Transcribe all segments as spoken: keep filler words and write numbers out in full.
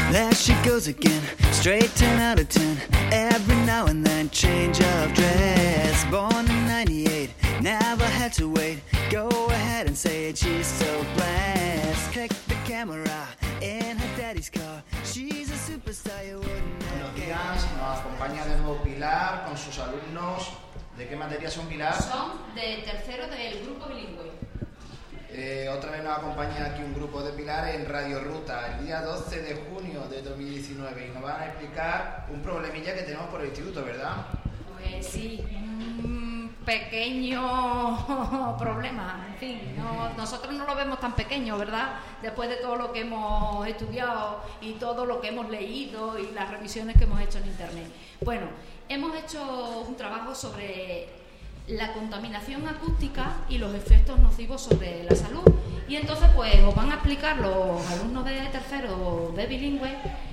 There she goes again, straight ten out of ten. Every now and then, change of dress. Born in ninety-eight, never had to wait. Go ahead and say it, she's so blessed. Click the camera in her daddy's car. She's a superstar, you wouldn't know. Buenos días, nos acompaña de nuevo Pilar con sus alumnos. ¿De qué materia son, Pilar? Son de tercero del grupo bilingüe. Eh, otra vez nos acompaña aquí un grupo de Pilar en Radio Ruta el día doce de junio de dos mil diecinueve y nos van a explicar un problemilla que tenemos por el instituto, ¿verdad? Pues sí, un pequeño problema, en fin, no, nosotros no lo vemos tan pequeño, ¿verdad? Después de todo lo que hemos estudiado y todo lo que hemos leído y las revisiones que hemos hecho en internet. Bueno, hemos hecho un trabajo sobre la contaminación acústica y los efectos nocivos sobre la salud. Y entonces pues os van a explicar los alumnos de tercero de bilingüe,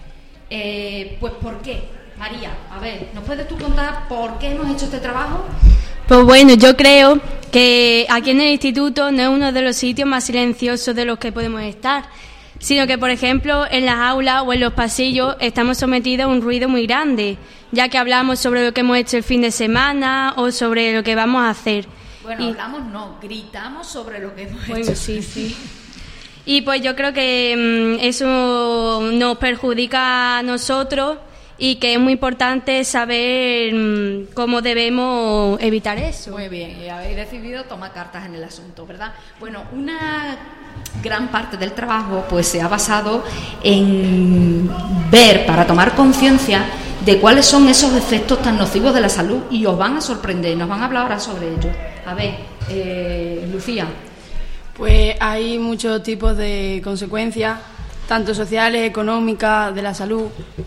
eh, pues por qué. María, a ver, ¿nos puedes tú contar por qué hemos hecho este trabajo? Pues bueno, yo creo que aquí en el instituto no es uno de los sitios más silenciosos de los que podemos estar, sino que, por ejemplo, en las aulas o en los pasillos estamos sometidos a un ruido muy grande, ya que hablamos sobre lo que hemos hecho el fin de semana o sobre lo que vamos a hacer. Bueno, y, hablamos no, gritamos sobre lo que hemos bueno, hecho. sí, sí. Y pues yo creo que mmm, eso nos perjudica a nosotros y que es muy importante saber mmm, cómo debemos evitar eso. Muy bien, y habéis decidido tomar cartas en el asunto, ¿verdad? Bueno, una gran parte del trabajo pues se ha basado en ver, para tomar conciencia de cuáles son esos efectos tan nocivos de la salud, y os van a sorprender, nos van a hablar ahora sobre ello. A ver, eh, Lucía. Pues hay muchos tipos de consecuencias, tanto sociales, económicas, de la salud,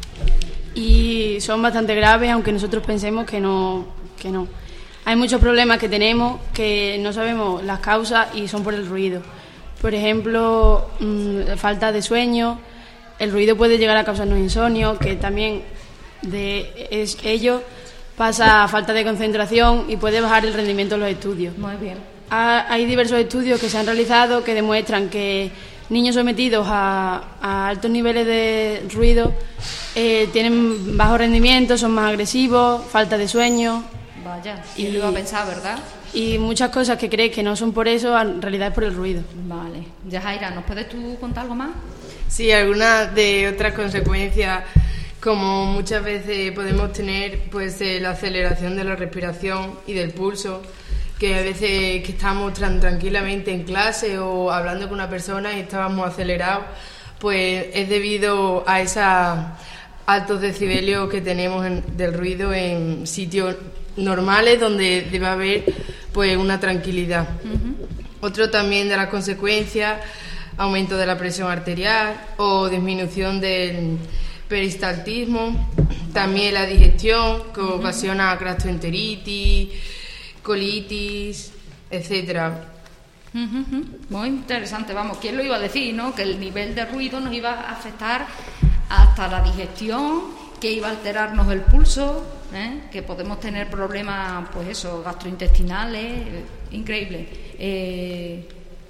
y son bastante graves, aunque nosotros pensemos que no, que no. Hay muchos problemas que tenemos que no sabemos las causas y son por el ruido. Por ejemplo, mmm, falta de sueño, el ruido puede llegar a causarnos insomnio, que también de es, ello pasa a falta de concentración y puede bajar el rendimiento de los estudios. Muy bien. Ha, hay diversos estudios que se han realizado que demuestran que niños sometidos a, a altos niveles de ruido eh, tienen bajo rendimiento, son más agresivos, falta de sueño. Vaya, y lo iba a pensar, ¿verdad? Y muchas cosas que crees que no son por eso, en realidad es por el ruido. Vale. Yajaira, ¿nos puedes tú contar algo más? Sí, algunas de otras consecuencias, como muchas veces podemos tener, pues eh, la aceleración de la respiración y del pulso, que a veces que estamos tan tranquilamente en clase o hablando con una persona y estábamos acelerados, pues es debido a esos altos decibelios que tenemos en, del ruido en sitios normales donde debe haber pues una tranquilidad. Uh-huh. Otro también de las consecuencias, aumento de la presión arterial o disminución del peristaltismo, también la digestión, que uh-huh. ocasiona gastroenteritis, colitis, etcétera. Uh-huh. Muy interesante, vamos, ¿quién lo iba a decir, no? Que el nivel de ruido nos iba a afectar hasta la digestión, que iba a alterarnos el pulso, ¿eh? Que podemos tener problemas, pues eso, gastrointestinales, eh, increíble. Eh,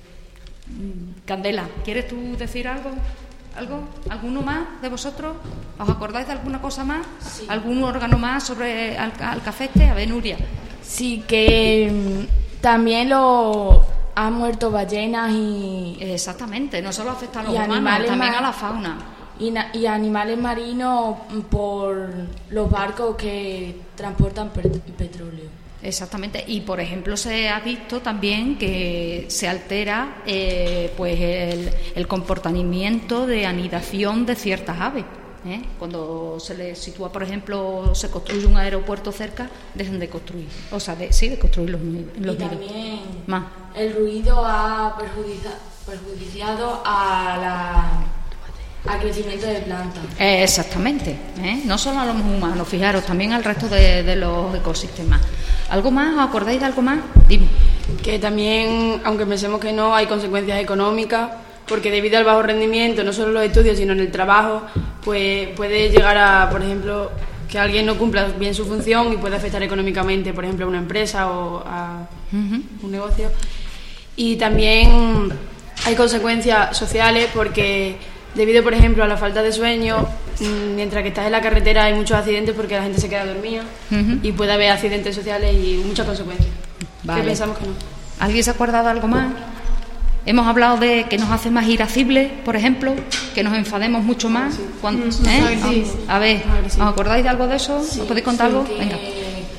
Candela, ¿quieres tú decir algo? ¿Algo? ¿Alguno más de vosotros? ¿Os acordáis de alguna cosa más? Sí. ¿Algún órgano más sobre al, Alcafeste? A ver, Nuria. Sí, que mm, también lo han muerto ballenas y... Exactamente, no solo afecta a los humanos, también a la fauna. Y, na- y animales marinos por los barcos que transportan per- petróleo. Exactamente, y por ejemplo se ha visto también que se altera eh, pues el, el comportamiento de anidación de ciertas aves. ¿eh? Cuando se les sitúa, por ejemplo, se construye un aeropuerto cerca, dejan de construir, o sea, de, sí, de construir los, los y también más. El ruido ha perjudica- perjudiciado a la... al crecimiento de plantas. Eh, exactamente, ¿eh? No solo a los humanos, fijaros, también al resto de, de los ecosistemas. ¿Algo más? ¿Os acordáis de algo más? Dime. Que también, aunque pensemos que no, hay consecuencias económicas, porque debido al bajo rendimiento, no solo en los estudios, sino en el trabajo, pues puede llegar a, por ejemplo, que alguien no cumpla bien su función y puede afectar económicamente, por ejemplo, a una empresa o a uh-huh. un negocio. Y también hay consecuencias sociales porque debido, por ejemplo, a la falta de sueño, mientras que estás en la carretera hay muchos accidentes porque la gente se queda dormida uh-huh. y puede haber accidentes sociales y muchas consecuencias. Vale. Que pensamos que no. ¿Alguien se acuerda de algo más? Hemos hablado de que nos hace más irascibles, por ejemplo, que nos enfademos mucho más. Sí. Cuando, mm, ¿eh? sí. A ver, sí. ¿os acordáis de algo de eso? Sí, ¿Os podéis contar sí, algo? Que Venga.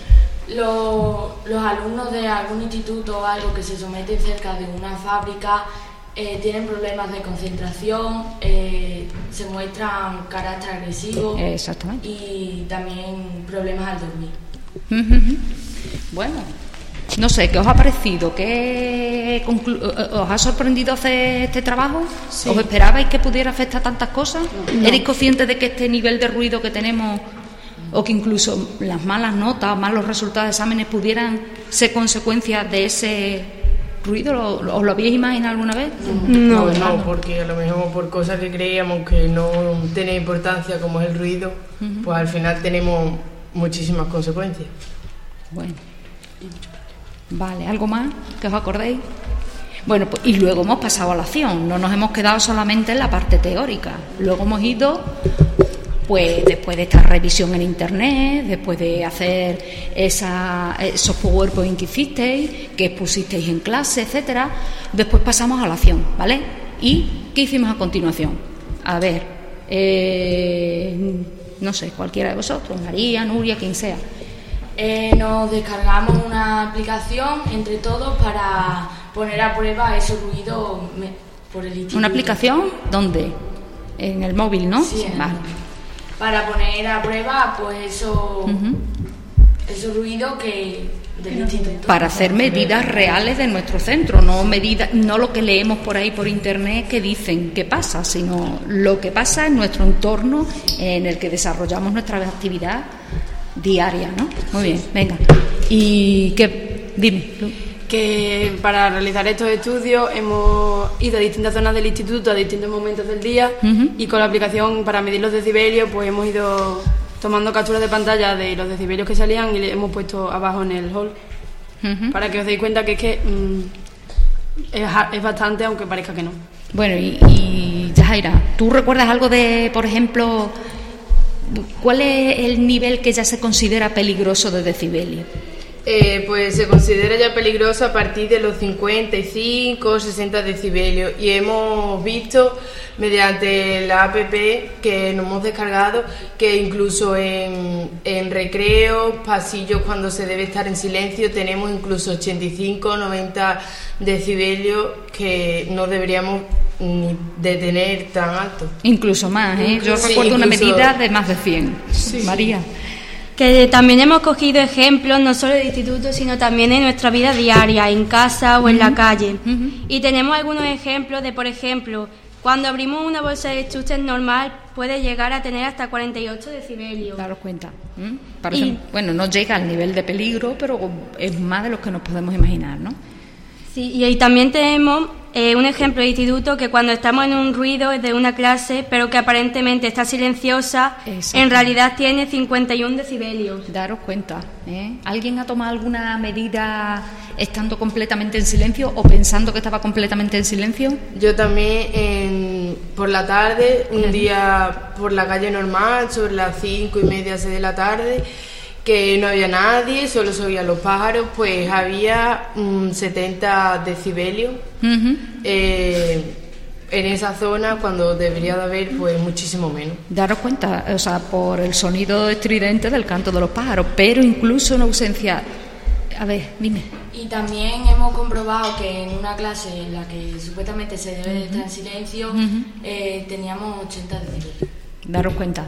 Los, los alumnos de algún instituto o algo que se someten cerca de una fábrica eh, tienen problemas de concentración, eh, se muestran carácter agresivo. Exactamente. Y también problemas al dormir. Uh-huh. Bueno, no sé, ¿qué os ha parecido? ¿Qué conclu- ¿Os ha sorprendido hacer este trabajo? Sí. ¿Os esperabais que pudiera afectar tantas cosas? No. ¿Erais conscientes de que este nivel de ruido que tenemos, o que incluso las malas notas, malos resultados de exámenes pudieran ser consecuencia de ese ruido? ¿Os lo habéis imaginado alguna vez? No, no, no, porque a lo mejor por cosas que creíamos que no tenía importancia, como es el ruido, uh-huh. pues al final tenemos muchísimas consecuencias. Bueno, vale, ¿algo más que os acordéis? Bueno, pues, y luego hemos pasado a la acción, no nos hemos quedado solamente en la parte teórica, luego hemos ido, pues después de esta revisión en internet, después de hacer esa, esos PowerPoint que hicisteis, que expusisteis en clase, etcétera, después pasamos a la acción, ¿vale? ¿Y qué hicimos a continuación? A ver, eh, no sé, cualquiera de vosotros, María, Nuria, quien sea. Eh, nos descargamos una aplicación entre todos para poner a prueba esos ruidos por el instituto. ¿Una aplicación? ¿Dónde? En el móvil, ¿no? Sí, vale. Para poner a prueba pues eso, uh-huh. esos ruidos que del instituto. Para hacer medidas reales de nuestro centro, no medidas, no lo que leemos por ahí por internet que dicen que pasa, sino lo que pasa en nuestro entorno en el que desarrollamos nuestra actividad diaria, ¿no? Muy bien, venga. ¿Y qué? Dime. Que para realizar estos estudios hemos ido a distintas zonas del instituto a distintos momentos del día uh-huh. y con la aplicación para medir los decibelios pues hemos ido tomando capturas de pantalla de los decibelios que salían y le hemos puesto abajo en el hall uh-huh. para que os deis cuenta que es que mmm, es, es bastante, aunque parezca que no. Bueno, y, y Yajaira, ¿tú recuerdas algo de, por ejemplo, cuál es el nivel que ya se considera peligroso de decibelio? Eh, pues se considera ya peligroso a partir de los cincuenta y cinco o sesenta decibelios y hemos visto mediante la app que nos hemos descargado que incluso en, en recreos, pasillos cuando se debe estar en silencio tenemos incluso ochenta y cinco, noventa decibelios que no deberíamos ni de tener tan alto. Incluso más, ¿eh? Yo sí, recuerdo incluso... una medida de más de cien. Sí. María. Que también hemos cogido ejemplos no solo del instituto, sino también en nuestra vida diaria, en casa o uh-huh. en la calle. Uh-huh. Y tenemos algunos ejemplos de, por ejemplo, cuando abrimos una bolsa de chuches normal puede llegar a tener hasta cuarenta y ocho decibelios. Daros cuenta. ¿Mm? Parece, y, bueno, no llega al nivel de peligro, pero es más de lo que nos podemos imaginar, ¿no? Sí, y ahí también tenemos eh, un ejemplo de instituto que cuando estamos en un ruido de una clase, pero que aparentemente está silenciosa, en realidad tiene cincuenta y uno decibelios. Daros cuenta, ¿eh? ¿Alguien ha tomado alguna medida estando completamente en silencio o pensando que estaba completamente en silencio? Yo también, en, por la tarde, un día por la calle normal, sobre las cinco y media, seis de la tarde, que no había nadie, solo se oían los pájaros, pues había um, setenta decibelios uh-huh. eh, en esa zona cuando debería de haber pues muchísimo menos. Daros cuenta, o sea, por el sonido estridente del canto de los pájaros, pero incluso en ausencia... A ver, dime. Y también hemos comprobado que en una clase en la que supuestamente se debe de estar en silencio, uh-huh. eh, teníamos ochenta decibelios. Daros cuenta.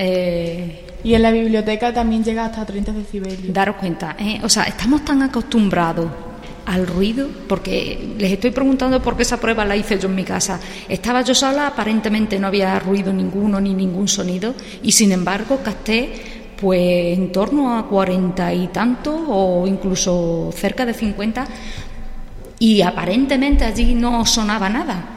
Eh... Y en la biblioteca también llega hasta treinta decibelios. Daros cuenta, ¿eh? O sea, estamos tan acostumbrados al ruido, porque les estoy preguntando por qué esa prueba la hice yo en mi casa. Estaba yo sola, aparentemente no había ruido ninguno ni ningún sonido, y sin embargo capté pues en torno a cuarenta y tantos o incluso cerca de cincuenta, y aparentemente allí no sonaba nada.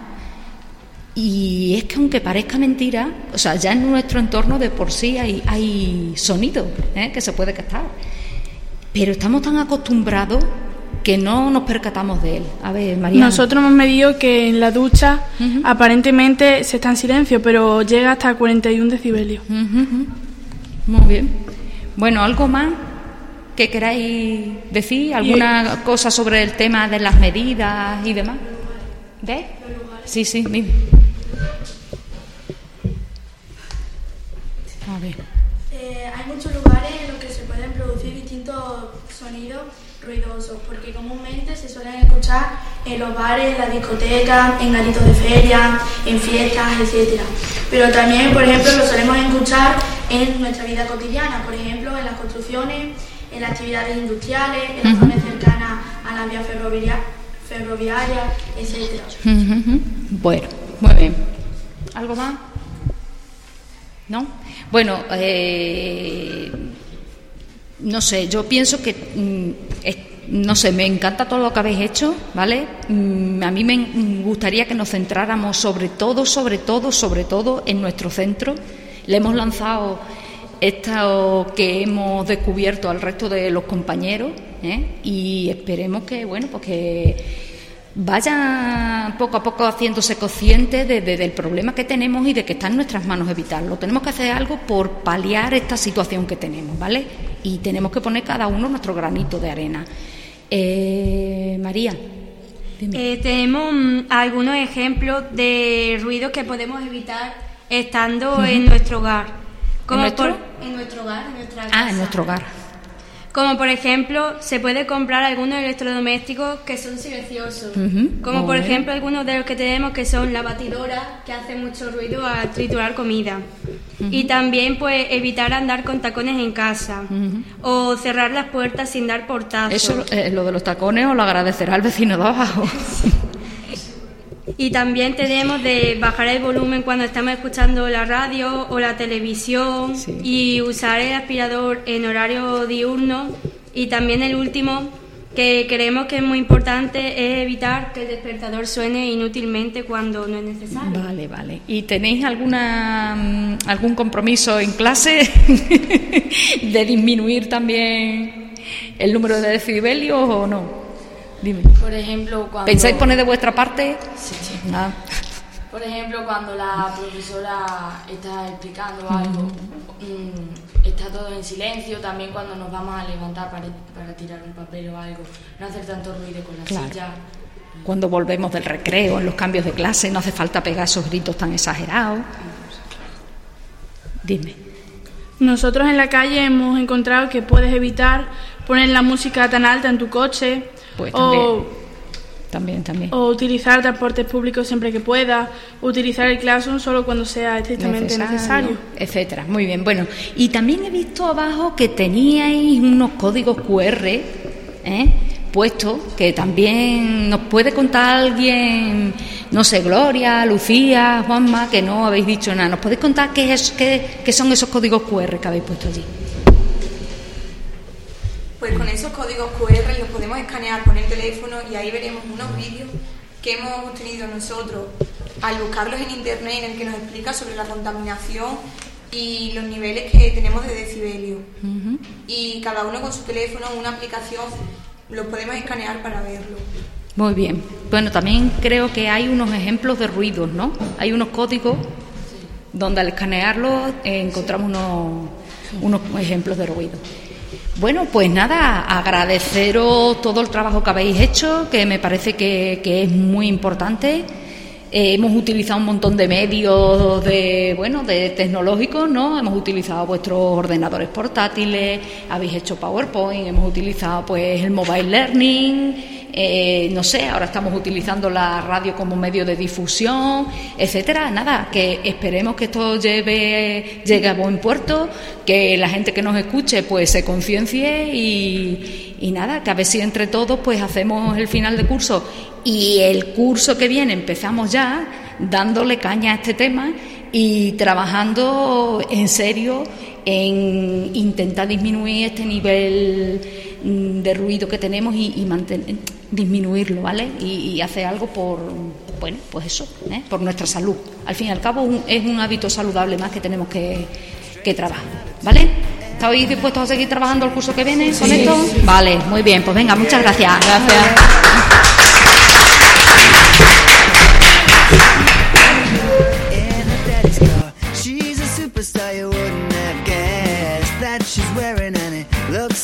Y es que aunque parezca mentira, o sea, ya en nuestro entorno de por sí hay, hay sonido ¿eh? que se puede captar. Pero estamos tan acostumbrados que no nos percatamos de él. A ver, María. Nosotros hemos medido que en la ducha Uh-huh. aparentemente se está en silencio, pero llega hasta cuarenta y uno decibelios. Uh-huh. Muy bien. Bueno, ¿algo más que queráis decir? ¿Alguna cosa sobre el tema de las medidas y demás? ¿Ves? Sí, sí, mira. A ver. Eh, hay muchos lugares en los que se pueden producir distintos sonidos ruidosos, porque comúnmente se suelen escuchar en los bares, en las discotecas, en garitos de feria, en fiestas, etcétera. Pero también, por ejemplo, lo solemos escuchar en nuestra vida cotidiana, por ejemplo, en las construcciones, en las actividades industriales, en las zonas cercanas a las vías ferroviarias, ferroviarias, etcétera. Uh-huh. Bueno, muy bien. ¿Algo más? ¿No? Bueno, eh, no sé, yo pienso que, mm, es, no sé, me encanta todo lo que habéis hecho, ¿vale? Mm, a mí me gustaría que nos centráramos sobre todo, sobre todo, sobre todo en nuestro centro. Le hemos lanzado esto que hemos descubierto al resto de los compañeros, ¿eh? Y esperemos que, bueno, pues que vayan poco a poco haciéndose conscientes de, de, del problema que tenemos y de que está en nuestras manos evitarlo. Tenemos que hacer algo por paliar esta situación que tenemos, ¿vale? Y tenemos que poner cada uno nuestro granito de arena. Eh, María, dime. Eh, tenemos mm, algunos ejemplos de ruidos que podemos evitar estando Uh-huh. en nuestro hogar. Como ¿En nuestro? por- en nuestro hogar, en nuestra casa. Ah, en nuestro hogar. Como por ejemplo, se puede comprar algunos electrodomésticos que son silenciosos. Ujú, Como por muy bien. ejemplo algunos de los que tenemos que son la batidora, que hace mucho ruido al triturar comida. Y también pues evitar andar con tacones en casa. O cerrar las puertas sin dar portazos. Eso, eh, lo de los tacones, os lo agradecerá el vecino de abajo. Y también tenemos de bajar el volumen cuando estamos escuchando la radio o la televisión, Sí. y usar el aspirador en horario diurno. Y también el último, que creemos que es muy importante, es evitar que el despertador suene inútilmente cuando no es necesario. Vale, vale. ¿Y tenéis alguna mm, algún compromiso en clase de disminuir también el número de decibelios o no? Dime. Por ejemplo, cuando... ¿Pensáis poner de vuestra parte? Sí, sí. Ah. Por ejemplo, cuando la profesora está explicando algo, mm, está todo en silencio. También cuando nos vamos a levantar para, para tirar un papel o algo, no hacer tanto ruido con la Claro. silla. Cuando volvemos del recreo, en los cambios de clase, no hace falta pegar esos gritos tan exagerados. Dime. Nosotros en la calle hemos encontrado que puedes evitar poner la música tan alta en tu coche, Pues también. o, También, también. o utilizar transportes públicos siempre que puedas, uticizar el Classroom solo cuando sea estrictamente necesario. Etcétera. Muy bien. Bueno, y también he visto abajo que teníais unos códigos cu erre, ¿eh? puestos, que también nos puede contar alguien, no sé, Gloria, Lucía, Juanma, que no habéis dicho nada. ¿Nos podéis contar qué, es, qué, qué son esos códigos cu erre que habéis puesto allí? Pues con esos códigos cu erre los podemos escanear con el teléfono y ahí veremos unos vídeos que hemos obtenido nosotros al buscarlos en internet, en el que nos explica sobre la contaminación y los niveles que tenemos de decibelio. Uh-huh. Y cada uno con su teléfono, una aplicación, los podemos escanear para verlo. Muy bien. Bueno, también creo que hay unos ejemplos de ruidos, ¿no? Hay unos códigos donde al escanearlos eh, encontramos unos, unos ejemplos de ruido. Bueno, pues nada, agradeceros todo el trabajo que habéis hecho, que me parece que, que es muy importante. Eh, hemos utilizado un montón de medios de, bueno, de tecnológicos, ¿no? Hemos utilizado vuestros ordenadores portátiles, habéis hecho PowerPoint, hemos utilizado pues el mobile learning, eh, no sé, ahora estamos utilizando la radio como medio de difusión, etcétera. Nada, que esperemos que esto lleve, llegue a buen puerto, que la gente que nos escuche pues se conciencie y, y nada, que a ver si entre todos pues hacemos el final de curso y el curso que viene empezamos ya dándole caña a este tema y trabajando en serio en intentar disminuir este nivel de ruido que tenemos y, y mantener, disminuirlo, ¿vale? Y, y hacer algo por, bueno, pues eso, ¿eh? Por nuestra salud. Al fin y al cabo un, es un hábito saludable más que tenemos que, que trabajar, ¿vale? ¿Estáis dispuestos a seguir trabajando el curso que viene con Sí. esto? Vale, muy bien, pues venga, muchas gracias. She's a superstar, you wouldn't have guessed that she's wearing any looks